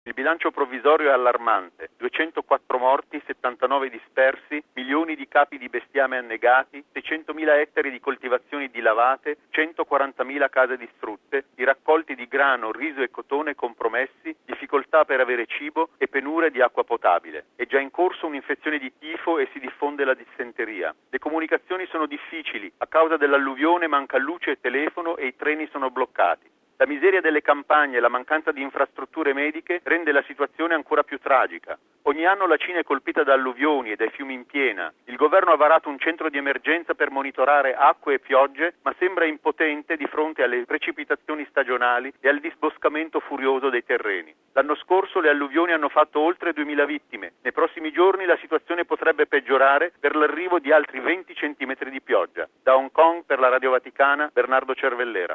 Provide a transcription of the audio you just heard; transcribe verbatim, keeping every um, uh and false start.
Il bilancio provvisorio è allarmante: duecentoquattro morti, settantanove dispersi, milioni di capi di bestiame annegati, seicentomila ettari di coltivazioni dilavate, centoquarantamila case distrutte, i raccolti di grano, riso e cotone compromessi, difficoltà per avere cibo e penure di acqua potabile. È già in corso un'infezione di tifo e si diffonde la dissenteria. Le comunicazioni sono difficili, a causa dell'alluvione manca luce e telefono e i treni sono bloccati. La miseria delle campagne e la mancanza di infrastrutture mediche rende la situazione ancora più tragica. Ogni anno la Cina è colpita da alluvioni e dai fiumi in piena. Il governo ha varato un centro di emergenza per monitorare acque e piogge, ma sembra impotente di fronte alle precipitazioni stagionali e al disboscamento furioso dei terreni. L'anno scorso le alluvioni hanno fatto oltre duemila vittime. Nei prossimi giorni la situazione potrebbe peggiorare per l'arrivo di altri venti centimetri di pioggia. Da Hong Kong per la Radio Vaticana, Bernardo Cervellera.